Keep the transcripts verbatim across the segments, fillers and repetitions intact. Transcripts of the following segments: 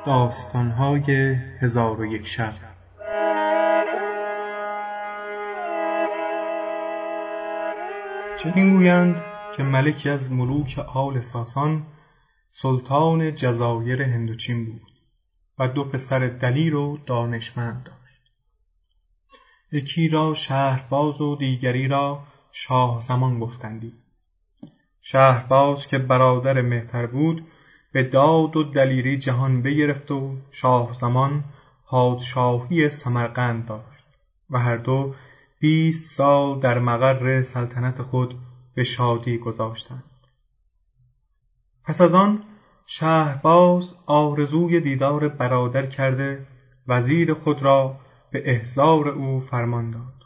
داستان‌های هزار و یک شب. چنین گویند که ملکی از ملوک آل ساسان سلطان جزایر هندوچین بود و دو پسر دلیر و دانشمند داشت. یکی را شهرباز و دیگری را شاه زمان گفتندی. شهرباز که برادر مهتر بود به داد و دلیری جهان بگرفت و شاه زمان پادشاهی سمرقند داشت و هر دو بیست سال در مقر سلطنت خود به شادی گذاشتند. پس از آن شهرباز آرزوی دیدار برادر کرده وزیر خود را به احضار او فرمان داد.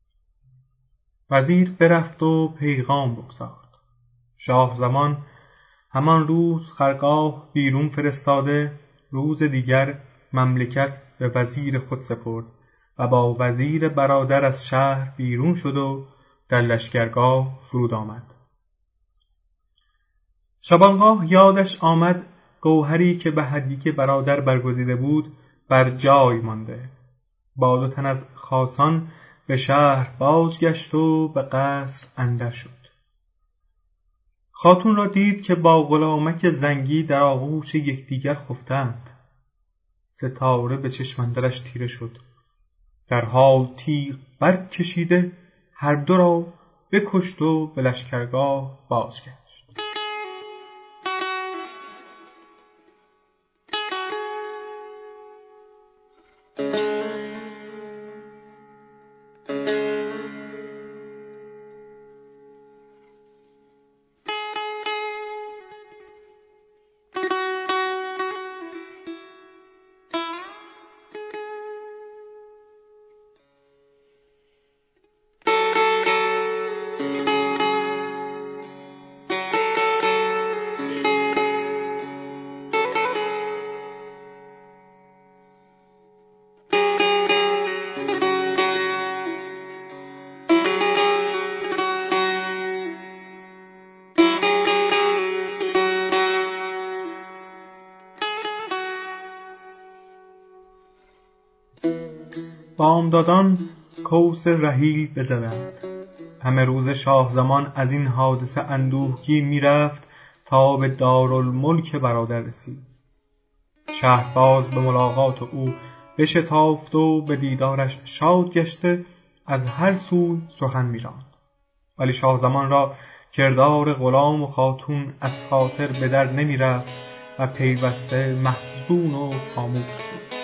وزیر برفت و پیغام بگذارد. شاه زمان همان روز خرگاه بیرون فرستاده روز دیگر مملکت به وزیر خود سپرد و با وزیر برادر از شهر بیرون شد و در لشکرگاه فرود آمد. شبانگاه یادش آمد گوهری که به هدیه برادر برگزیده بود بر جای مانده. با دو تن از خاصان به شهر بازگشت و به قصر اندر شد. خاتون را دید که با غلامک زنگی در آغوش یکدیگر خفتند. ستاره به چشم اندرش تیره شد. در حال تیغ برکشیده هر دو را بکشت و به لشکرگاه بازگشت. بامدادان کوس رحیل بزدند. همه روز شاه زمان از این حادثه اندوهگین می رفت تا به دارالملک برادر رسید. شهرباز به ملاقات او بشتافت و به دیدارش شاد گشته از هر سوی سخن می راند. ولی شاه زمان را کردار غلام و خاتون از خاطر به در نمی رفت و پیوسته محزون و خاموش بود.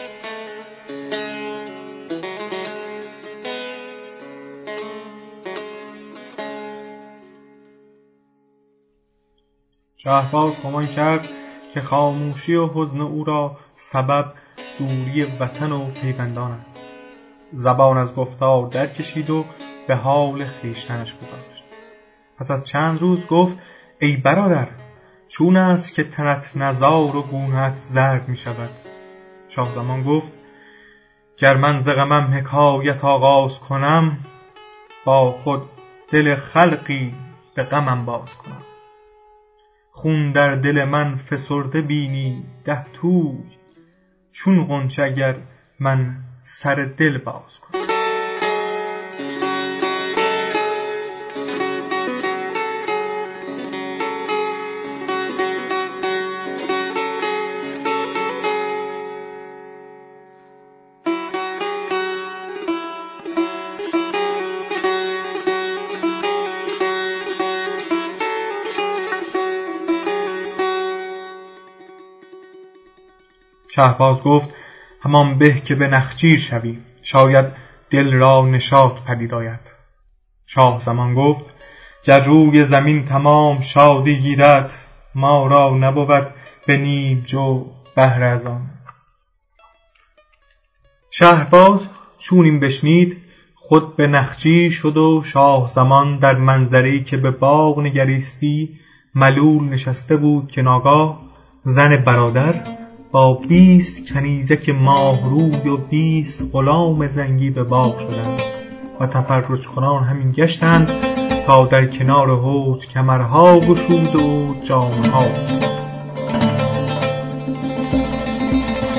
شهرباز گمان کرد که خاموشی و حزن او را سبب دوری وطن و پیوندان است. زبان از گفتار در کشید و به حال خویشتنش گذاشت. پس از چند روز گفت: ای برادر، چون است که تنت نزار و گونه‌ات زرد می شود؟ شاه زمان گفت: گر من ز غمم حکایت آغاز کنم، با خود دل خلقی به غمم باز کنم. خون در دل من فسرده بینی ده توی، چون غنچه اگر من سر دل باز کنم. شهرباز گفت: همان به که به نخجیر شوی، شاید دل را نشاط پدید آید. شاه زمان گفت: گر روی زمین تمام شادی گیرد، ما را نبود به نیم جو بهره از آن. شهرباز چون این بشنید خود به نخجیر شد و شاه زمان در منظری که به باغ نگریستی ملول نشسته بود که ناگاه زن برادر با بیست کنیزک ماه روی و بیست غلام زنگی به باغ شدند و تفرج کنان همین گشتند تا در کنار حوض کمرها گشود و جامها.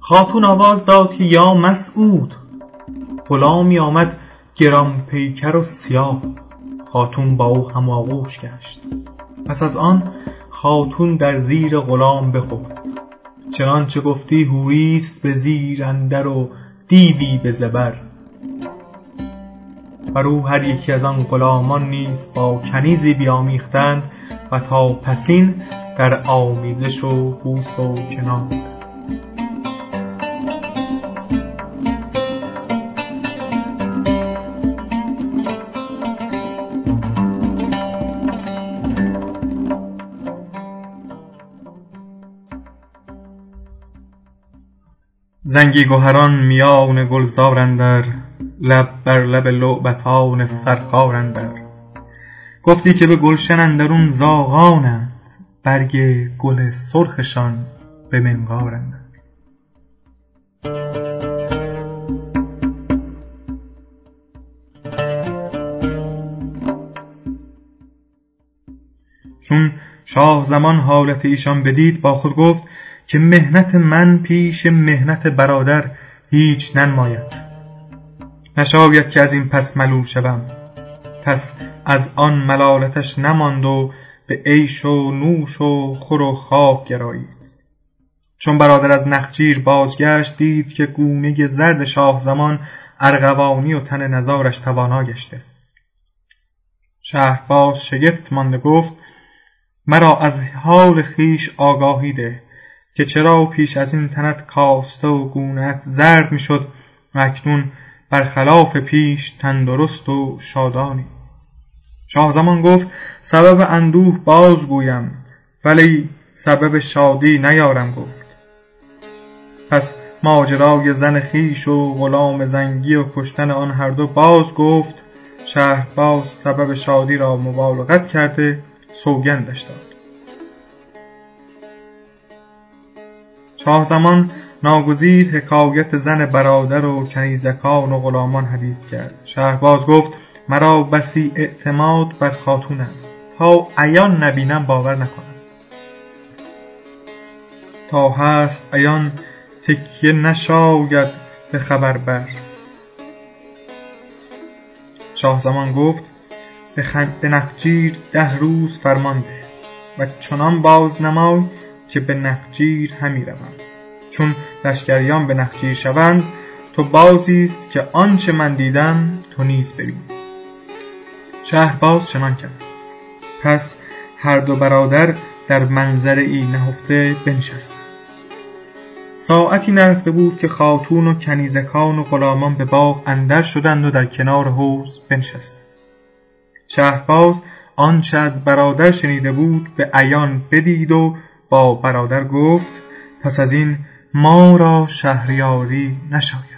خاتون آواز داد که یا مسعود. غلامی آمد گران پیکر و سیاه، خاتون با او هماغوش گشت. پس از آن خاتون در زیر غلام بخفت، چنانچه گفتی حوریست به زیر اندر و دیوی به زبر. بر او هر یکی از آن غلامان نیز با کنیزی بیامیختند و تا پسین در آمیزش و بوس و کنار. زنگی گهران میان گلزار اندر، لب بر لب لعبتان فرخار اندر. گفتی که به گلشن اندرون زاغانند، برگ گل سرخشان به منقار اندر. چون شاه زمان حالت ایشان بدید با خود گفت که مهنت من پیش مهنت برادر هیچ ننماید. نشاید که از این پس ملول شوم. پس از آن ملالتش نماند و به عیش و نوش و خور و خواب گرایید. چون برادر از نخجیر بازگشت دید که گونه زرد شاه زمان ارغوانی و تن نزارش توانا گشته. شهرباز شگفت مانده گفت مرا از حال خیش آگاهی ده که چرا پیش از این تنت کاسته و گونه‌ات زرد می شد و اکنون برخلاف پیش تندرست و شادانی. شاه زمان گفت سبب اندوه باز گویم ولی سبب شادی نیارم گفت. پس ماجرای زن خیش و غلام زنگی و کشتن آن هر دو باز گفت. شهرباز سبب شادی را مبالغت کرده سوگندش داد. شاه زمان ناگزیر حکایت زن برادر و کنیزکان و غلامان حدیث کرد. شهرباز گفت مرا بسی اعتماد بر خاتون است، تا عیان نبینم باور نکنم. تا هست عیان تکیه نشاید به خبر بر. شاه زمان گفت به نخجیر ده روز فرمان ده و چنان باز نمای که به نخجیر همی روم. چون لشکریان به نخجیر شوند تو بازیست که آنچه من دیدم تو نیز ببین. شهرباز چنان کرد. پس هر دو برادر در منظر ای نهفته بنشستند. ساعتی نرفته بود که خاتون و کنیزکان و غلامان به باغ اندر شدند و در کنار حوض بنشستند. شهرباز آنچه از برادر شنیده بود به عیان بدید و با برادر گفت پس از این ما را شهریاری نشاید.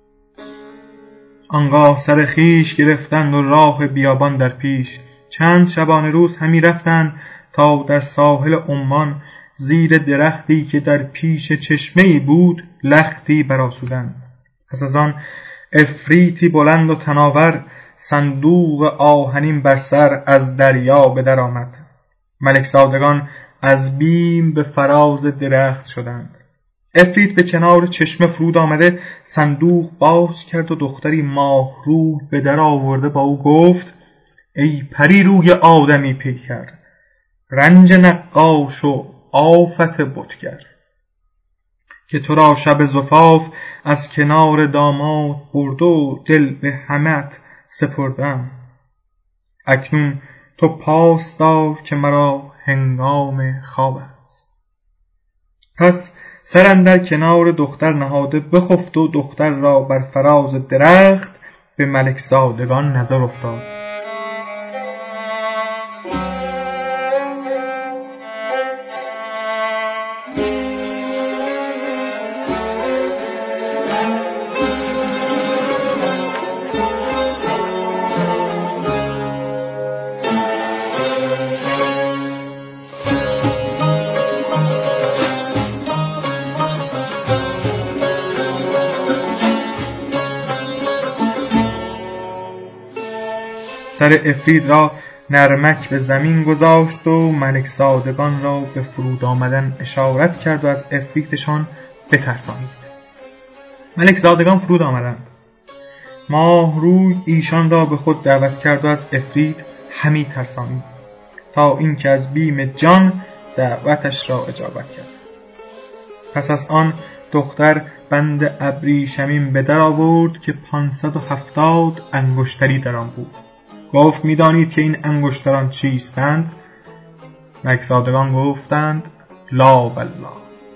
آنگاه سر خیش گرفتند و راه بیابان در پیش. چند شبانه روز همی رفتند تا در ساحل عمان زیر درختی که در پیش چشمه‌ای بود لختی برآسودند. پس از آن عفریتی بلند و تناور صندوق آهنین بر سر از دریا به در آمد. ملک زادگان از بیم به فراز درخت شدند. عفریت به کنار چشمه فرود آمده صندوق باز کرد و دختری ماه روی به در آورده با او گفت ای پری روی آدمی پیکر، رنج نقاش و آفت بتگر، که تو را شب زفاف از کنار داماد برد و دل به همت سپردم. اکنون تو پاس دار که مرا هنگام خواب است. پس سر اندر کنار دختر نهاده بخفت و دختر را بر فراز درخت به ملک زادگان نظر افتاد. سر عفریت را نرمک به زمین گذاشت و ملک زادگان را به فرود آمدن اشارت کرد و از عفریتشان بترسانید. ملک زادگان فرود آمدند. ماه روی ایشان را به خود دعوت کرد و از عفریت همی ترسانید تا اینکه از بیم جان دعوتش را اجابت کرد. پس از آن دختر بند ابریشمین به در آورد که پانصد و هفتاد انگشتری در آن بود. گفت می‌دانید که این انگشتران چیستند؟ ملک زادگان گفتند لا والله.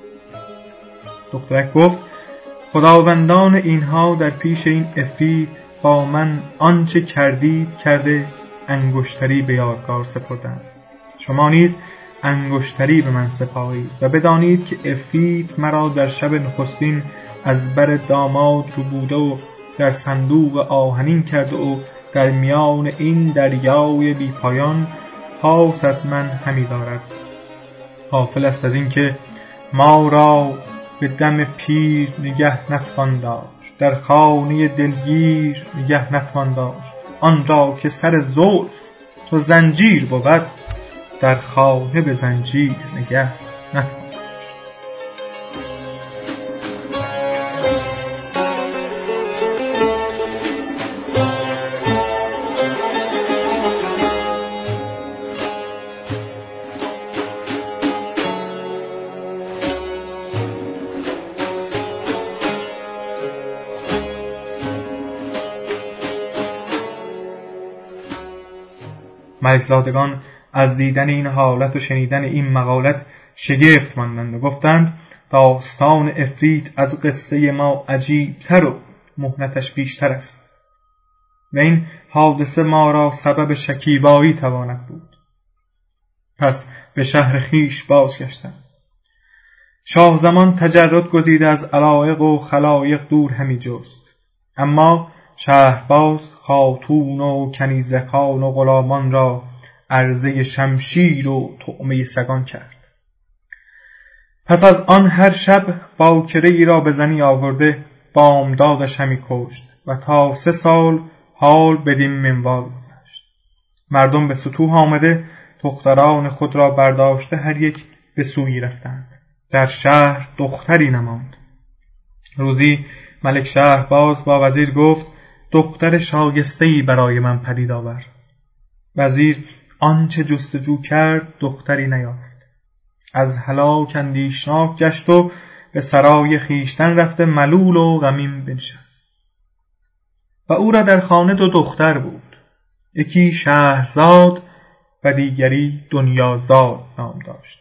دخترک گفت خداوندان اینها در پیش این عفریت با من آنچه کردید کرده انگشتری به یادگار سپردند. شما نیز انگشتری به من سپارید و بدانید که عفریت مرا در شب نخستین از بر داماد رو بوده و در صندوق آهنین کرده و در میان این دریای بی پایان پاس از من همی دارد. غافل است از این که ما را به دم پیر نگه نتوان داشت، در خانه دلگیر نگه نتوان داشت. آن را که سر زلف تو زنجیر بود، در خانه به زنجیر نگه نتوان. ملک زادگان از دیدن این حالت و شنیدن این مقالت شگفت ماندند و گفتند داستان عفریت از قصه ما عجیبتر و محنتش بیشتر است و این حادثه ما را سبب شکیبایی تواند بود. پس به شهر خیش بازگشتند. شاه زمان تجرد گزیده از علایق و خلایق دور همی جست، اما شهرباز خاتون و کنیزکان و غلامان را عرضه شمشیر و طعمه سگان کرد. پس از آن هر شب باکره ای را به زنی آورده بامدادش همی کشت و تا سه سال حال بدین منوال گذشت. مردم به ستوه آمده دختران خود را برداشته هر یک به سویی رفتند. در شهر دختری نماند. روزی ملک شهرباز با وزیر گفت دختر شایسته‌ای برای من پدید آور. وزیر آنچه جستجو کرد دختری نیافت. از هلاک اندیشناک گشت و به سرای خیشتن رفته ملول و غمین بنشست. و او را در خانه دو دختر بود، یکی شهرزاد و دیگری دنیازاد نام داشت.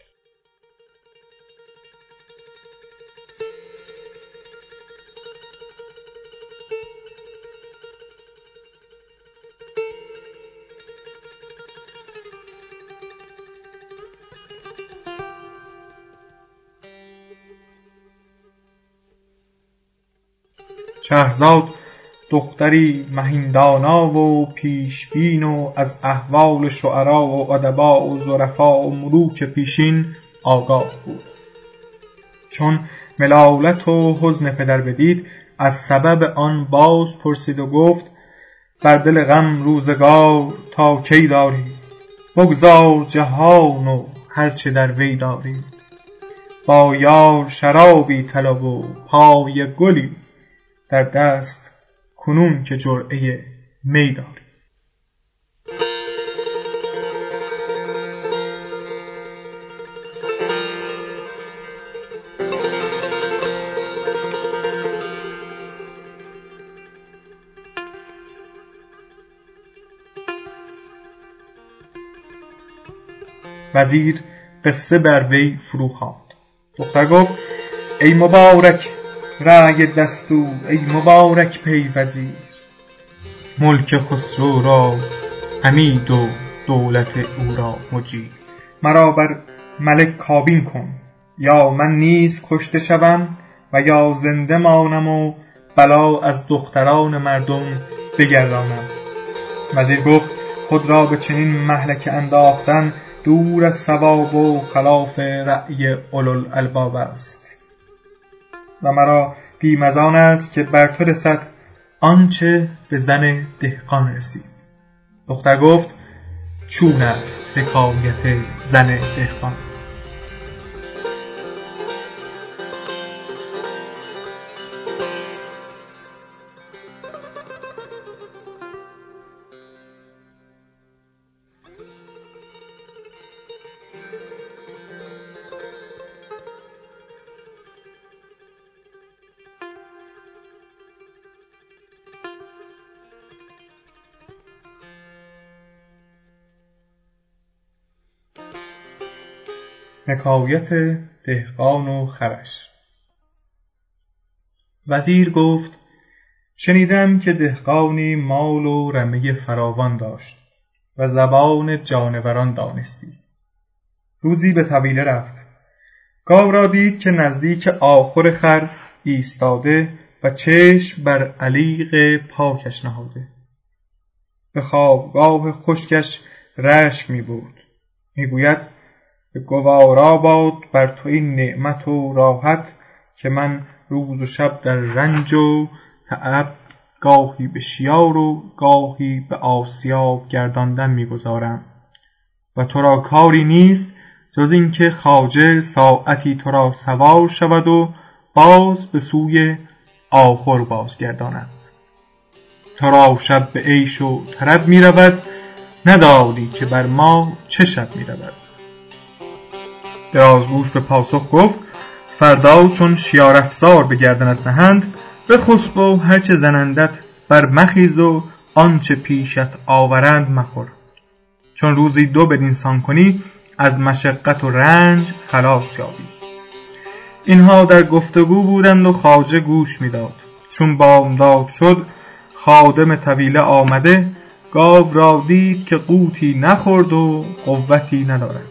شهرزاد دختری مهیندانا و پیشبین و از احوال شعرا و ادبا و ظرفا و ملوک پیشین آگاه بود. چون ملالت و حزن پدر بدید از سبب آن باز پرسید و گفت بر دل غم روزگار تا کی داری؟ بگذار جهان و هرچه در وی داری. با یار شرابی طلب و پای گلی در دست کنون که جرعه می داری. وزیر قصه بر وی فرو خواند. دختر گفت ای مبارک رأی دستور، ای مبارک پی وزیر، ملک خسرو را امید و دولت او را مجیر. مرا بر ملک کابین کن، یا من نیز کشته شوم و یا زنده مانم و بلا از دختران مردم بگردانم. وزیر گفت خود را به چنین مهلکه انداختن دور از صواب و خلاف رأی اولوالالباب است و مرا بیم از آن است که بر تو رسد آنچه به زن دهقان رسید. دختر گفت چون است حکایت زن دهقان؟ حکایت دهقان و خرش. وزیر گفت شنیدم که دهقانی مال و رمه فراوان داشت و زبان جانوران دانستی. روزی به طویله رفت. گاو را دید که نزدیک آخور خر ایستاده و چشم بر علیق پاکش نهاده. به خوابگاه خشکش رشک می بود. می گوید به گوارا باد بر تو این نعمت و راحت که من روز و شب در رنج و تعب گاهی به شیار و گاهی به آسیاب گرداندن می‌گذارم و تو را کاری نیست جز این که خواجه ساعتی تو را سوار شود و باز به سوی آخور بازگرداند. تو را شب به عیش و طرب می رود، ندانی که بر ما چه شب می رود. درازگوش به پاسخ گفت فردا چون شیار افزار به گردنت نهند بخسب و هرچه زنندت بر مخیز و آنچه پیشت آورند مخور. چون روزی دو بدین سان کنی از مشقت و رنج خلاص یابی. اینها در گفتگو بودند و خواجه گوش میداد. چون بامداد شد خادم طویله آمده گاو را دید که قوتی نخورد و قوتی ندارد.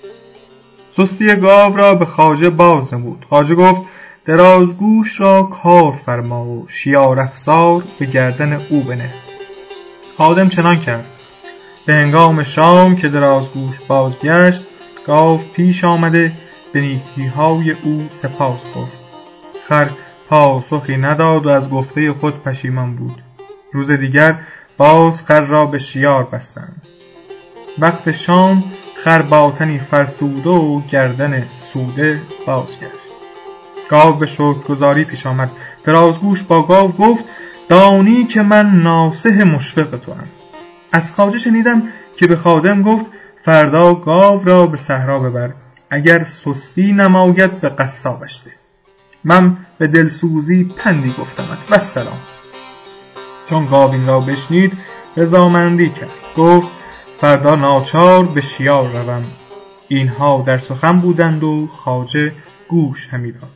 سستی گاو را به خواجه باز نمود. خواجه گفت درازگوش را کار فرما و شیار افزار به گردن او بنه. خادم چنان کرد. به هنگام شام که درازگوش بازگشت گاو پیش آمده به نیکی‌های او سپاس گفت. خر پاسخی نداد و از گفته خود پشیمان بود. روز دیگر باز خر را به شیار بستند. وقت شام خر با تنی فرسوده و گردن سوده بازگشت. گاو به شکرگزاری پیش آمد. درازگوش با گاو گفت دانی که من ناصح مشفق توام. از خواجه شنیدم که به خادم گفت فردا گاو را به صحرا ببر، اگر سستی نماید به قصابش ده. من به دلسوزی پندی گفتمت و سلام. چون گاو این را بشنید رضامندی کرد. گفت فردا ناچار به شیار روم. اینها در سخن بودند و خواجه گوش همی داد.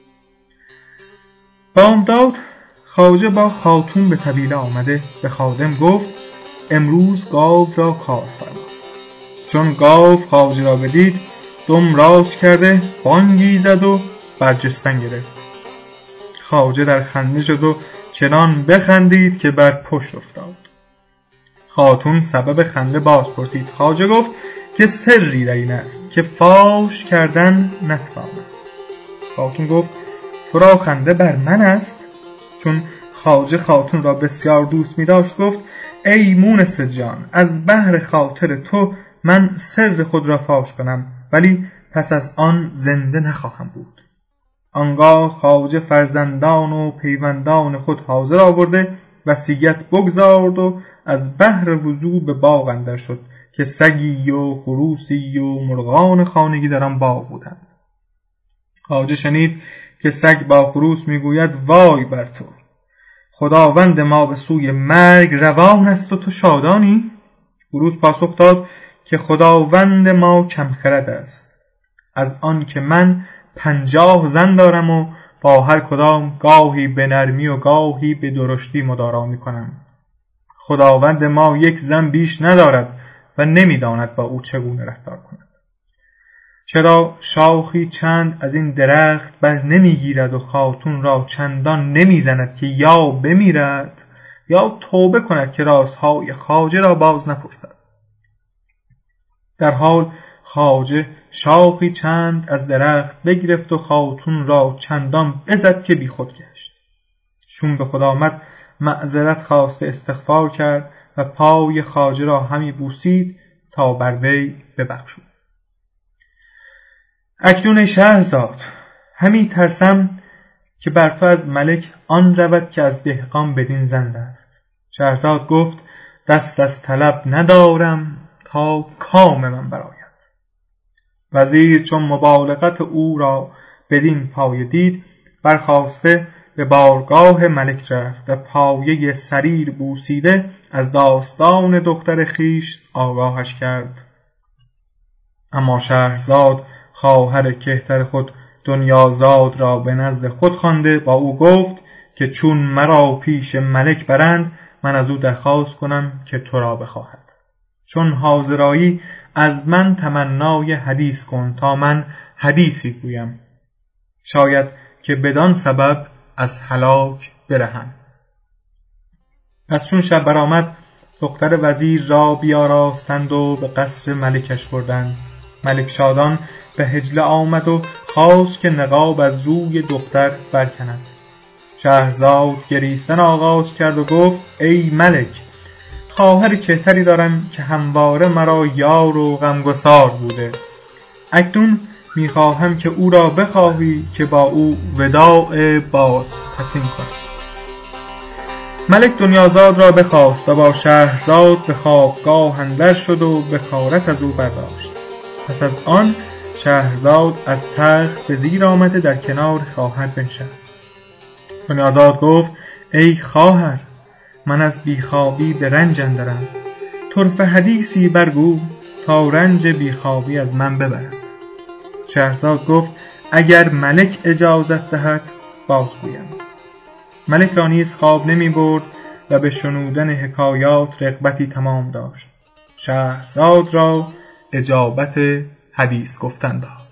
بامداد خواجه با خاتون به طویله آمده به خادم گفت امروز گاو را کار فرما. چون گاو خواجه را بدید دم راست کرده بانگی زد و برجستن گرفت. خواجه در خنده شد و چنان بخندید که بر پشت افتاد. خاتون سبب خنده باز پرسید. خواجه گفت که سری در این است که فاش کردن نتواند. خاتون گفت تو را خنده بر من است؟ چون خواجه خاتون را بسیار دوست می داشت گفت ای مونس جان، از بحر خاطر تو من سر خود را فاش کنم، ولی پس از آن زنده نخواهم بود. آنگاه خواجه فرزندان و پیوندان خود حاضر آورده وصیت بگزارد و از بحر وضو به باغ اندر شد که سگی و خروسی و مرغان خانگی در آن باغ بودند. خواجه شنید که سگ با خروس میگوید وای بر تو، خداوند ما به سوی مرگ روان است و تو شادانی؟ خروس پاسخ داد که خداوند ما کم خرد است، از آن که من پنجاه زن دارم و با هر کدام گاهی به نرمی و گاهی به درشتی مدارا می کنم. خداوند ما یک زن بیش ندارد و نمیداند با او چگونه رفتار کند. چرا شاخی چند از این درخت بر نمیگیرد و خاتون را چندان نمیزند که یا بمیرد یا توبه کند که رازهای خواجه را باز نپرسد. در حال خواجه شاخی چند از درخت بگرفت و خاتون را چندان بزد که بی خود گشت. چون به خود آمد معذرت خواست استغفار کرد و پای خواجه را همی بوسید تا بر وی ببخشود. اکنون ای شهرزاد، همی ترسم که بر تو از ملک آن رود که از دهقان بدین زن رفت. شهرزاد گفت دست از طلب ندارم تا کام من برآید. وزیر چون مبالغت او را بدین پایه دید برخاسته به بارگاه ملک رفت و پایه سریر بوسیده از داستان دختر خویش آگاهش کرد. اما شهرزاد خواهر کهتر خود دنیازاد را به نزد خود خوانده با او گفت که چون مرا پیش ملک برند من از او درخواست کنم که تو را بخواهد. چون حاضرایی از من تمنای حدیث کن تا من حدیثی گویم، شاید که بدان سبب از هلاک برهم. پس چون شب برآمد دختر وزیر را بیاراستند و به قصر ملکش بردند. ملک شادان به حجله آمد و خواست که نقاب از روی دختر برکند. شهرزاد گریستن آغاز کرد و گفت ای ملک، خواهر کهتری دارم که همواره مرا یار و غمگسار بوده. اکنون میخواهم که او را بخواهی که با او وداع باز پسین کنی. ملک دنیازاد را بخواست و با شهرزاد به خوابگاه اندر شد و بکارت از او برداشت. پس از آن شهرزاد از تخت به زیر آمده در کنار خواهر بنشست. دنیازاد گفت ای خواهر، من از بیخوابی به رنج اندرم، طرفه حدیثی برگو تا رنج بیخوابی از من ببرد. شهرزاد گفت اگر ملک اجازت دهد بازگویم. ملک را نیز خواب نمی برد و به شنودن حکایات رغبتی تمام داشت. شهرزاد را اجابت حدیث گفتن داد.